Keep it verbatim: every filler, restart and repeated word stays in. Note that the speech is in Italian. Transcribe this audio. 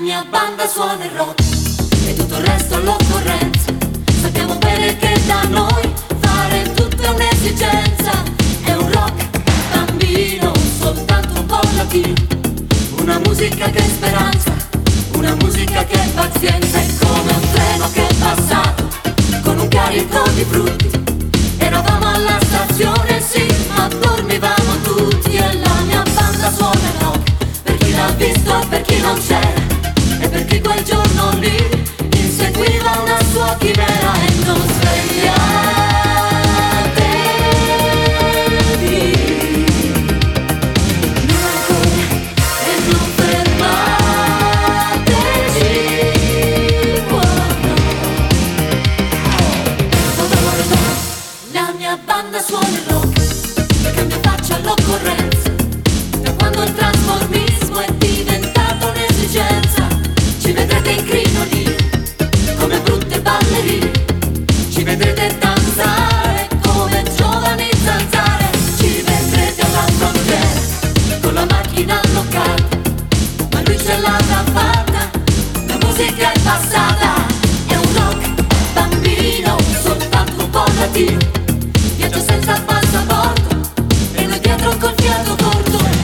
mia banda suona il rock e tutto il resto l'occorrenza. Sappiamo bene che da noi fare tutto è un'esigenza. È un rock bambino, soltanto un po' latino. Una musica che è speranza, una musica che è pazienza. È come un treno che è passato con un carico di frutti. Eravamo alla stazione, sì, ma dormivamo tutti. E la mia banda suona il rock per chi l'ha visto e per chi non c'era, e per chi quel giorno lì inseguiva una sua chimera. E non svegliatevi, non ancora, e non fermateci, guarda. La mia banda suona il rock che cambia faccia all'occorrenza. Da quando il trasformismo è diventato un'esigenza, ci vedrete in crino lì come brutte ballerine, ci vedrete danzare come giovani zanzare, ci vedrete alla frontiera con la macchina locale, ma lui ce l'ha già fatta, la musica è passata. È un rock bambino, soltanto un po' latino, viaggio senza passaporto e noi dietro col fiato corto.